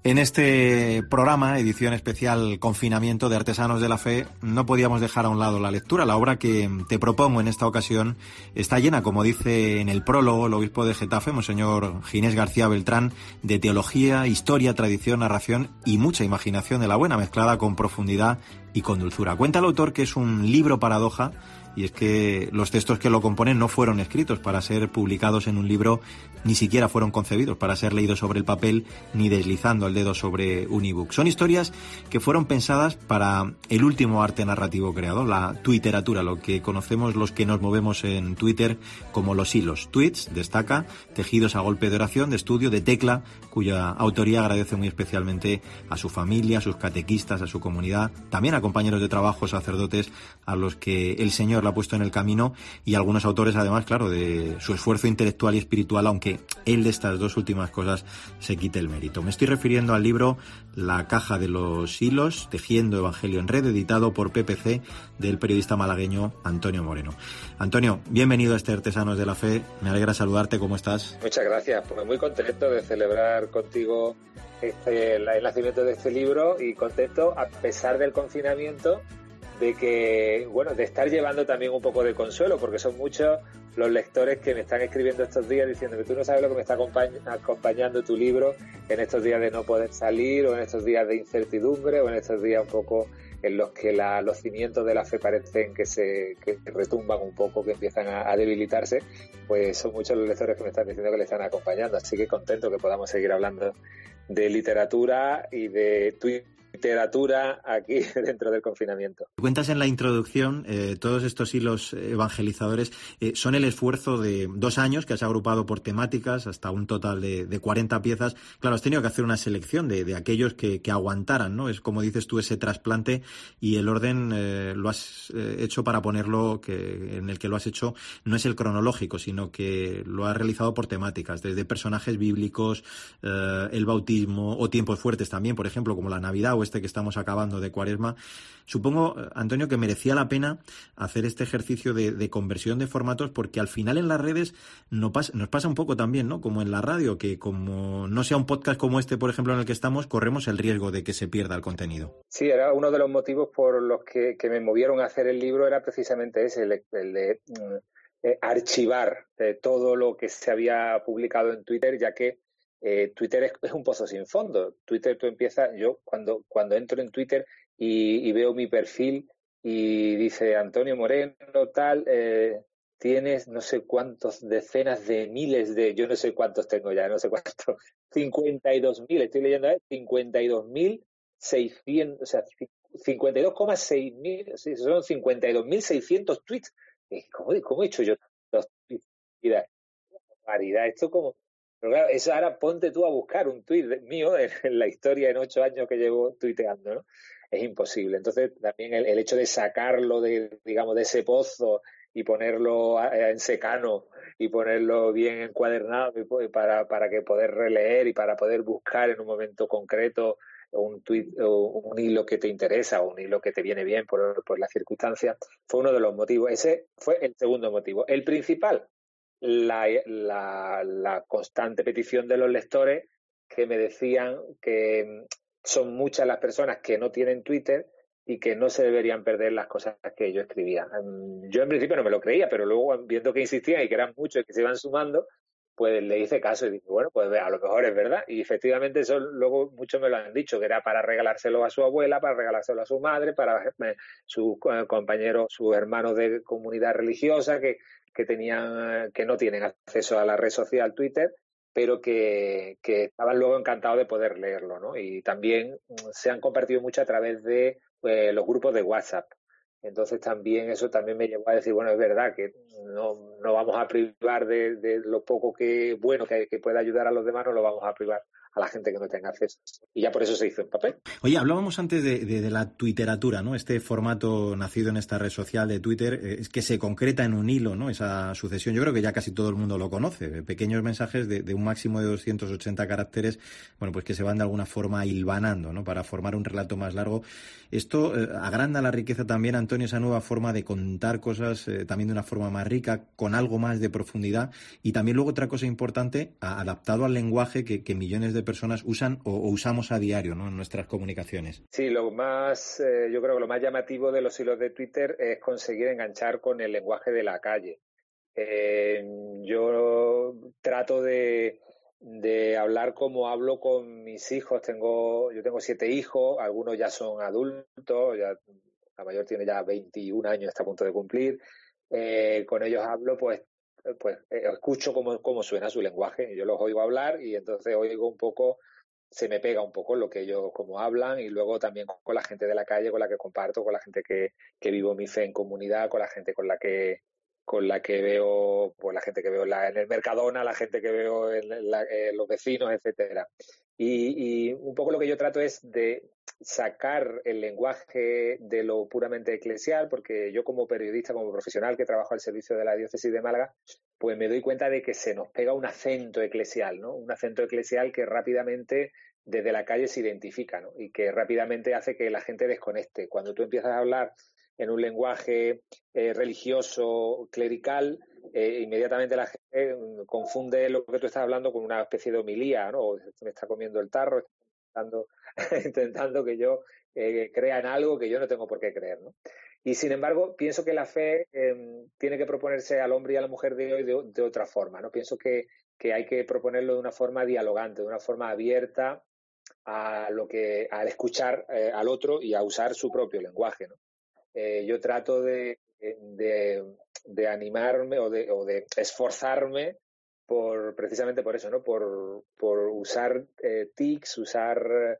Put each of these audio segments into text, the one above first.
En este programa, edición especial Confinamiento de Artesanos de la Fe, no podíamos dejar a un lado la lectura. La obra que te propongo en esta ocasión está llena, como dice en el prólogo el obispo de Getafe, Monseñor Ginés García Beltrán, de teología, historia, tradición, narración y mucha imaginación de la buena, mezclada con profundidad y con dulzura. Cuenta el autor que es un libro paradoja, y es que los textos que lo componen no fueron escritos para ser publicados en un libro, ni siquiera fueron concebidos para ser leídos sobre el papel ni deslizando el dedo sobre un ebook. Son historias que fueron pensadas para el último arte narrativo creado, la tuiteratura, lo que conocemos los que nos movemos en Twitter como los hilos. Tweets, destaca, tejidos a golpe de oración, de estudio, de tecla, cuya autoría agradece muy especialmente a su familia, a sus catequistas, a su comunidad, también a compañeros de trabajo, sacerdotes, a los que el Señor la ha puesto en el camino, y algunos autores además, claro, de su esfuerzo intelectual y espiritual, aunque él de estas dos últimas cosas se quite el mérito. Me estoy refiriendo al libro La caja de los hilos, tejiendo evangelio en red, editado por PPC, del periodista malagueño Antonio Moreno. Antonio, bienvenido a este Artesanos de la Fe, me alegra saludarte, ¿cómo estás? Muchas gracias, pues muy contento de celebrar contigo el nacimiento de este libro, y contento a pesar del confinamiento, de que, bueno, de estar llevando también un poco de consuelo, porque son muchos los lectores que me están escribiendo estos días diciendo que tú no sabes lo que me está acompañando tu libro en estos días de no poder salir, o en estos días de incertidumbre, o en estos días un poco en los que los cimientos de la fe parecen que retumban un poco, que empiezan a debilitarse. Pues son muchos los lectores que me están diciendo que le están acompañando, así que contento que podamos seguir hablando de literatura y de literatura aquí dentro del confinamiento. Cuentas en la introducción, todos estos hilos evangelizadores son el esfuerzo de 2 años que has agrupado por temáticas, hasta un total de 40 piezas. Claro, has tenido que hacer una selección de aquellos que aguantaran, ¿no? Es como dices tú, ese trasplante, y el orden lo has hecho para ponerlo, en el que lo has hecho no es el cronológico, sino que lo has realizado por temáticas, desde personajes bíblicos, el bautismo, o tiempos fuertes también, por ejemplo, como la Navidad o este que estamos acabando de Cuaresma. Supongo, Antonio, que merecía la pena hacer este ejercicio de conversión de formatos, porque al final en las redes nos pasa un poco también, ¿no? Como en la radio, que como no sea un podcast como este, por ejemplo, en el que estamos, corremos el riesgo de que se pierda el contenido. Sí, era uno de los motivos por los que me movieron a hacer el libro, era precisamente ese, el de archivar todo lo que se había publicado en Twitter, ya que Twitter es un pozo sin fondo. Twitter, tú empiezas, yo cuando entro en Twitter y veo mi perfil y dice Antonio Moreno, tal, tienes no sé cuántos decenas de miles de, yo no sé cuántos tengo ya, no sé cuántos, 52.000, estoy leyendo, 52.600, o sea, 52,6 mil, sí, son 52.600 tweets. ¿Cómo he hecho yo los tweets? Barbaridad, esto como... Pero claro, eso ahora ponte tú a buscar un tuit mío en la historia en 8 años que llevo tuiteando, ¿no? Es imposible. Entonces, también el hecho de sacarlo de ese pozo y ponerlo en secano y ponerlo bien encuadernado para que poder releer y para poder buscar en un momento concreto un tuit o un hilo que te interesa o un hilo que te viene bien por las circunstancias, fue uno de los motivos. Ese fue el segundo motivo. El principal, la constante petición de los lectores, que me decían que son muchas las personas que no tienen Twitter y que no se deberían perder las cosas que yo escribía. Yo en principio no me lo creía, pero luego, viendo que insistían y que eran muchos y que se iban sumando, pues le hice caso y dije, bueno, pues a lo mejor es verdad. Y efectivamente eso luego muchos me lo han dicho, que era para regalárselo a su abuela, para regalárselo a su madre, para sus compañeros, sus hermanos de comunidad religiosa que no tienen acceso a la red social Twitter, pero que estaban luego encantados de poder leerlo, ¿no? Y también se han compartido mucho a través de los grupos de WhatsApp. Entonces también eso también me llevó a decir, bueno, es verdad que no vamos a privar de lo poco que pueda ayudar a los demás, no lo vamos a privar a la gente que no tenga acceso. Y ya por eso se hizo en papel. Oye, hablábamos antes de la tuiteratura, ¿no? Este formato nacido en esta red social de Twitter, es que se concreta en un hilo, ¿no? Esa sucesión, yo creo que ya casi todo el mundo lo conoce, pequeños mensajes de un máximo de 280 caracteres, bueno, pues que se van de alguna forma hilvanando, ¿no? Para formar un relato más largo. Esto agranda la riqueza también, Antonio, esa nueva forma de contar cosas también de una forma más rica, con algo más de profundidad, y también luego otra cosa importante, adaptado al lenguaje que millones de de personas usan o usamos a diario, ¿no?, en nuestras comunicaciones. Sí, yo creo que lo más llamativo de los hilos de Twitter es conseguir enganchar con el lenguaje de la calle. Yo trato de hablar como hablo con mis hijos. Yo tengo 7 hijos, algunos ya son adultos, la mayor tiene ya 21 años, está a punto de cumplir. Con ellos hablo, pues escucho cómo suena su lenguaje. Yo los oigo hablar y entonces oigo un poco, se me pega un poco lo que ellos como hablan, y luego también con la gente de la calle con la que comparto, con la gente que vivo mi fe en comunidad, con la gente con la que veo, pues la gente que veo en el Mercadona, la gente que veo en los vecinos, etcétera. Y un poco lo que yo trato es de sacar el lenguaje de lo puramente eclesial, porque yo como periodista, como profesional que trabajo al servicio de la diócesis de Málaga, pues me doy cuenta de que se nos pega un acento eclesial, ¿no? Un acento eclesial que rápidamente desde la calle se identifica, ¿no? Y que rápidamente hace que la gente desconecte. Cuando tú empiezas a hablar en un lenguaje religioso, clerical, inmediatamente la gente confunde lo que tú estás hablando con una especie de homilía, ¿no? Me está comiendo el tarro, está intentando que yo crea en algo que yo no tengo por qué creer, ¿no? Y sin embargo, pienso que la fe tiene que proponerse al hombre y a la mujer de hoy de otra forma, ¿no? Pienso que hay que proponerlo de una forma dialogante, de una forma abierta al escuchar al otro y a usar su propio lenguaje, ¿no? Yo trato de animarme o de esforzarme precisamente por eso, ¿no? Por usar tics, usar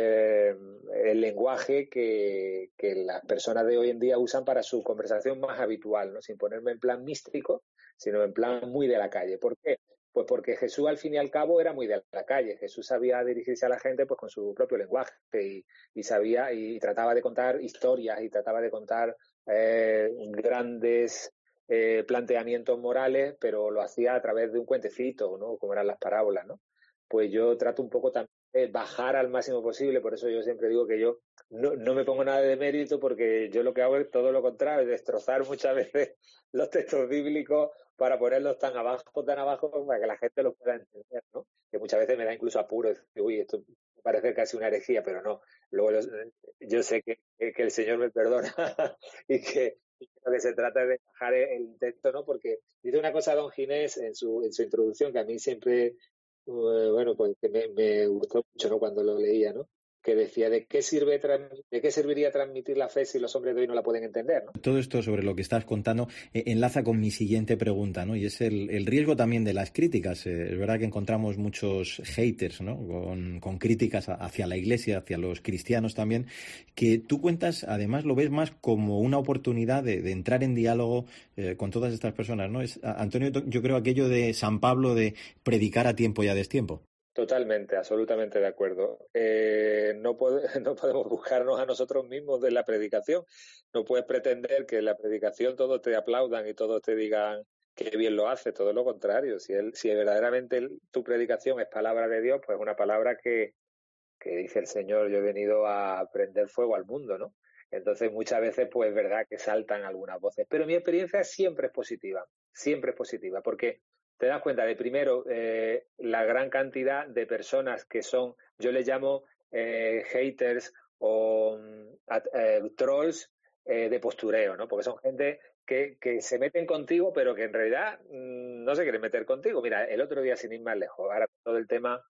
el lenguaje que las personas de hoy en día usan para su conversación más habitual, ¿no? Sin ponerme en plan místico, sino en plan muy de la calle. ¿Por qué? Pues porque Jesús, al fin y al cabo, era muy de la calle. Jesús sabía dirigirse a la gente pues con su propio lenguaje y sabía y trataba de contar historias y trataba de contar grandes planteamientos morales, pero lo hacía a través de un cuentecito, ¿no? Como eran las parábolas, ¿no? Pues yo trato un poco también de bajar al máximo posible. Por eso yo siempre digo que yo no me pongo nada de mérito, porque yo lo que hago es todo lo contrario, destrozar muchas veces los textos bíblicos para ponerlos tan abajo, para que la gente los pueda entender, ¿no? Que muchas veces me da incluso apuro decir, uy, esto parece casi una herejía, pero no. Luego yo sé que el Señor me perdona y que lo que se trata es de bajar el texto, ¿no? Porque dice una cosa don Ginés en su introducción que a mí siempre, bueno, pues que me gustó mucho, ¿no? Cuando lo leía, ¿no? Que decía, ¿de qué serviría transmitir la fe si los hombres de hoy no la pueden entender, ¿no? Todo esto sobre lo que estás contando enlaza con mi siguiente pregunta, ¿no? Y es el riesgo también de las críticas. Es verdad que encontramos muchos haters, ¿no? Con críticas hacia la Iglesia, hacia los cristianos también, que tú cuentas, además lo ves más como una oportunidad de entrar en diálogo con todas estas personas, ¿no? Antonio, yo creo aquello de San Pablo de predicar a tiempo y a destiempo. Totalmente, absolutamente de acuerdo. No podemos buscarnos a nosotros mismos de la predicación. No puedes pretender que en la predicación todos te aplaudan y todos te digan que bien lo hace, todo lo contrario. Si verdaderamente tu predicación es palabra de Dios, pues una palabra que dice el Señor, yo he venido a prender fuego al mundo, ¿no? Entonces muchas veces pues es verdad que saltan algunas voces, pero mi experiencia siempre es positiva, porque te das cuenta de primero la gran cantidad de personas que son, yo les llamo haters o trolls de postureo, ¿no? Porque son gente que se meten contigo, pero que en realidad no se quieren meter contigo. Mira, el otro día, sin ir más lejos, ahora todo el tema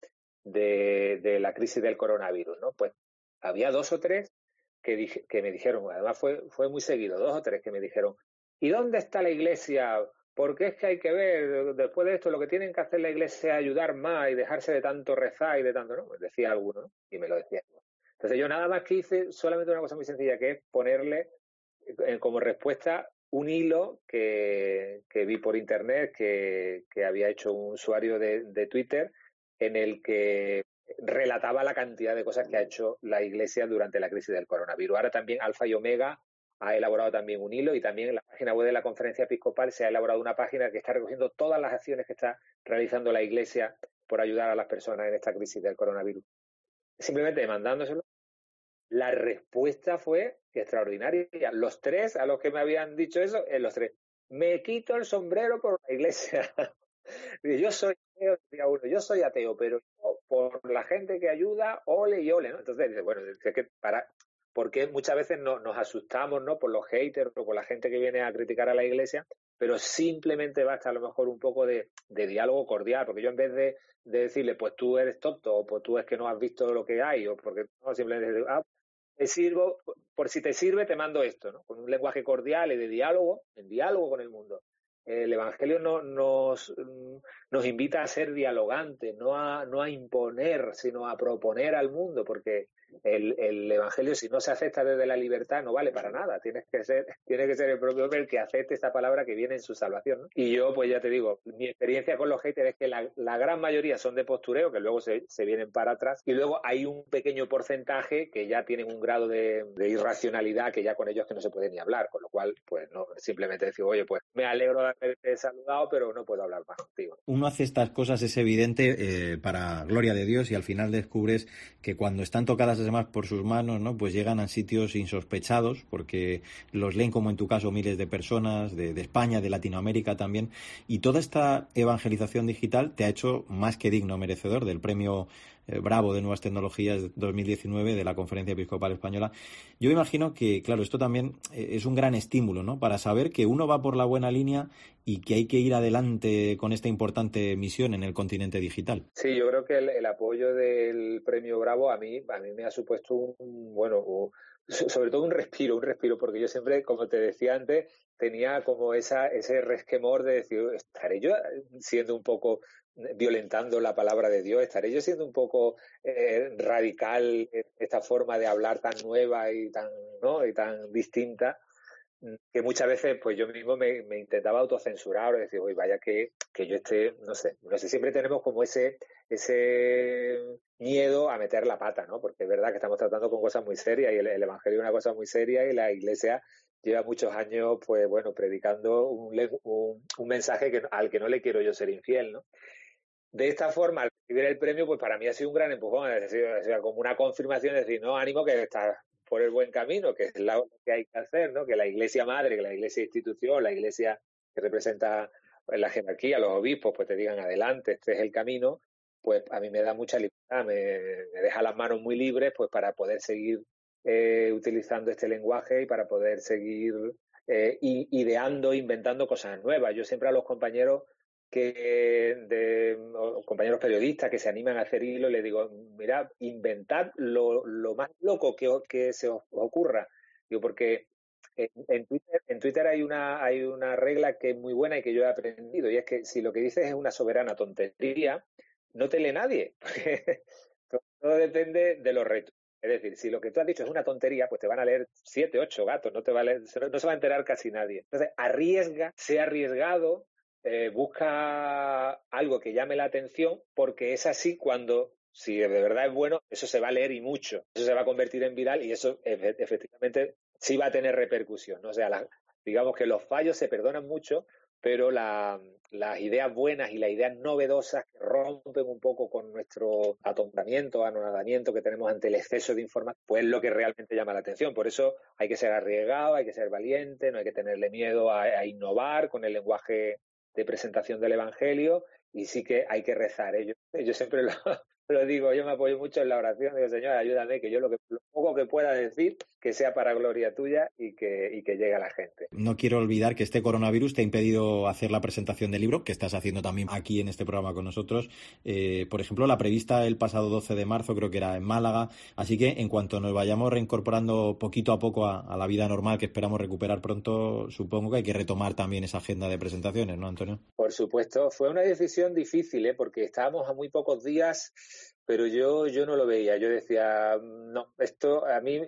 de la crisis del coronavirus, ¿no? Pues había 2 o 3 que me dijeron, además fue muy seguido, 2 o 3 que me dijeron, ¿y dónde está la Iglesia? Porque es que hay que ver, después de esto, lo que tienen que hacer la Iglesia es ayudar más y dejarse de tanto rezar y de tanto, ¿no? Pues decía alguno, ¿no? Y me lo decía. Entonces yo nada más que hice solamente una cosa muy sencilla, que es ponerle como respuesta un hilo que vi por internet que había hecho un usuario de Twitter, en el que relataba la cantidad de cosas que ha hecho la Iglesia durante la crisis del coronavirus. Ahora también Alfa y Omega ha elaborado también un hilo, y también en la página web de la Conferencia Episcopal se ha elaborado una página que está recogiendo todas las acciones que está realizando la Iglesia por ayudar a las personas en esta crisis del coronavirus. Simplemente mandándoselo, la respuesta fue extraordinaria. Los 3 a los que me habían dicho eso, los 3, me quito el sombrero por la Iglesia. Yo soy ateo, decía uno, yo soy ateo, pero por la gente que ayuda, ole y ole, ¿no? Entonces dice, bueno, es que porque muchas veces nos asustamos, ¿no? Por los haters o por la gente que viene a criticar a la Iglesia, pero simplemente basta a lo mejor un poco de diálogo cordial, porque yo en vez de decirle, pues tú eres tonto, o pues tú es que no has visto lo que hay, o porque no, simplemente digo, te sirvo, por si te sirve te mando esto, ¿no? Con un lenguaje cordial y de diálogo, en diálogo con el mundo. El Evangelio nos invita a ser dialogantes, no a imponer, sino a proponer al mundo, porque el Evangelio, si no se acepta desde la libertad, no vale para nada. Tiene que ser el propio hombre el que acepte esta palabra que viene en su salvación, ¿no? Y yo, pues ya te digo, mi experiencia con los haters es que la gran mayoría son de postureo, que luego se vienen para atrás, y luego hay un pequeño porcentaje que ya tienen un grado de irracionalidad que ya con ellos que no se puede ni hablar, con lo cual, pues no, simplemente decir, oye, pues me alegro de haberte saludado, pero no puedo hablar más contigo. Uno hace estas cosas, es evidente, para gloria de Dios, y al final descubres que cuando están tocadas además por sus manos, ¿no? Pues llegan a sitios insospechados, porque los leen, como en tu caso, miles de personas de España, de Latinoamérica también, y toda esta evangelización digital te ha hecho más que digno merecedor del premio Bravo de Nuevas Tecnologías 2019 de la Conferencia Episcopal Española. Yo imagino que, claro, esto también es un gran estímulo, ¿no? Para saber que uno va por la buena línea y que hay que ir adelante con esta importante misión en el continente digital. Sí, yo creo que el apoyo del premio Bravo a mí me ha supuesto sobre todo un respiro, porque yo siempre, como te decía antes, tenía como ese resquemor de decir, ¿estaré yo siendo un poco violentando la palabra de Dios? ¿Estaré yo siendo un poco radical en esta forma de hablar tan nueva y tan distinta? Que muchas veces pues yo mismo me intentaba autocensurar o decir, oye, vaya que yo no sé, siempre tenemos como ese miedo a meter la pata, ¿no? Porque es verdad que estamos tratando con cosas muy serias y el Evangelio es una cosa muy seria y la Iglesia lleva muchos años, pues bueno, predicando un mensaje al que no le quiero yo ser infiel, ¿no? De esta forma, al recibir el premio, pues para mí ha sido un gran empujón, es decir, como una confirmación, es decir, no, ánimo que estás por el buen camino, que es lo que hay que hacer, ¿no? Que la Iglesia madre, que la Iglesia institución, la Iglesia que representa la jerarquía, los obispos, pues te digan adelante, este es el camino, pues a mí me da mucha libertad, me deja las manos muy libres, pues para poder seguir utilizando este lenguaje y para poder seguir ideando, inventando cosas nuevas. Yo siempre a los compañeros compañeros periodistas que se animan a hacer hilo, les digo, mirad, inventad lo más loco que se os ocurra. Digo, porque en Twitter hay una regla que es muy buena y que yo he aprendido, y es que si lo que dices es una soberana tontería, no te lee nadie, porque todo depende de los retos. Es decir, si lo que tú has dicho es una tontería, pues te van a leer 7, 8 gatos, no se va a enterar casi nadie. Entonces, sea arriesgado, busca algo que llame la atención, porque es así si de verdad es bueno, eso se va a leer y mucho. Eso se va a convertir en viral y eso efectivamente sí va a tener repercusión, ¿no? O sea, digamos que los fallos se perdonan mucho, pero las ideas buenas y las ideas novedosas que rompen un poco con nuestro atontamiento, anonadamiento que tenemos ante el exceso de información, pues es lo que realmente llama la atención. Por eso hay que ser arriesgado, hay que ser valiente, no hay que tenerle miedo a innovar con el lenguaje de presentación del Evangelio, y sí que hay que rezar. Yo siempre lo digo, yo me apoyo mucho en la oración, digo, Señor, ayúdame, que yo lo poco que pueda decir, que sea para gloria tuya y que llegue a la gente. No quiero olvidar que este coronavirus te ha impedido hacer la presentación del libro, que estás haciendo también aquí en este programa con nosotros. Por ejemplo, la prevista el pasado 12 de marzo, creo que era en Málaga. Así que en cuanto nos vayamos reincorporando poquito a poco a la vida normal, que esperamos recuperar pronto, supongo que hay que retomar también esa agenda de presentaciones, ¿no, Antonio? Por supuesto, fue una decisión difícil, porque estábamos a muy pocos días, pero yo no lo veía. Yo decía, no, esto a mí,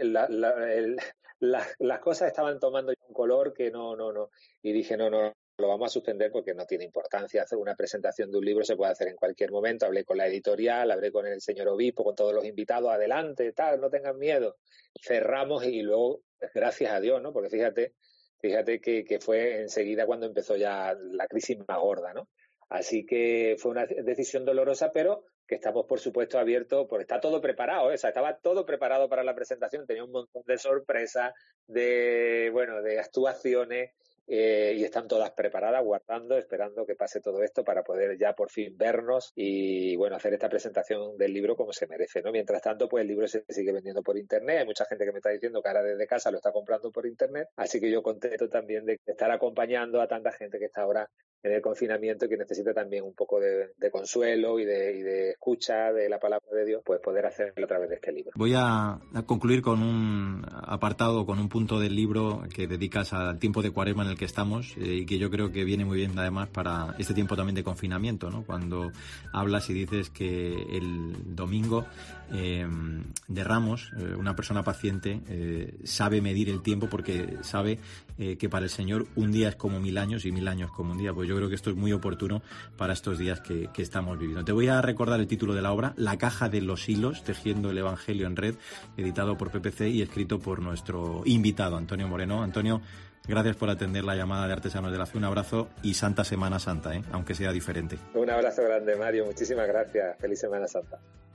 las cosas estaban tomando un color que no. Y dije, no, lo vamos a suspender porque no tiene importancia. Hacer una presentación de un libro se puede hacer en cualquier momento. Hablé con la editorial, hablé con el señor obispo, con todos los invitados, adelante, tal, no tengan miedo. Cerramos y luego, gracias a Dios, ¿no? Porque fíjate que fue enseguida cuando empezó ya la crisis más gorda, ¿no? Así que fue una decisión dolorosa, pero que estamos, por supuesto, abiertos, porque está todo preparado, ¿eh? O sea, estaba todo preparado para la presentación, tenía un montón de sorpresas, de actuaciones, y están todas preparadas, guardando, esperando que pase todo esto para poder ya por fin vernos y, bueno, hacer esta presentación del libro como se merece, ¿no? Mientras tanto, pues el libro se sigue vendiendo por internet. Hay mucha gente que me está diciendo que ahora desde casa lo está comprando por internet, así que yo contento también de estar acompañando a tanta gente que está ahora en el confinamiento y que necesita también un poco de consuelo y de escucha de la palabra de Dios, pues poder hacerlo a través de este libro. Voy a concluir con un apartado, con un punto del libro que dedicas al tiempo de Cuaresma en el que estamos y que yo creo que viene muy bien además para este tiempo también de confinamiento, ¿no? Cuando hablas y dices que el domingo de Ramos, una persona paciente sabe medir el tiempo porque sabe que para el Señor un día es como 1000 años y 1000 años como un día. Pues yo creo que esto es muy oportuno para estos días que estamos viviendo. Te voy a recordar el título de la obra, La caja de los hilos, tejiendo el Evangelio en red, editado por PPC y escrito por nuestro invitado, Antonio Moreno. Antonio, gracias por atender la llamada de Artesanos de la Fe. Un abrazo y Santa Semana Santa, aunque sea diferente. Un abrazo grande, Mario. Muchísimas gracias. Feliz Semana Santa.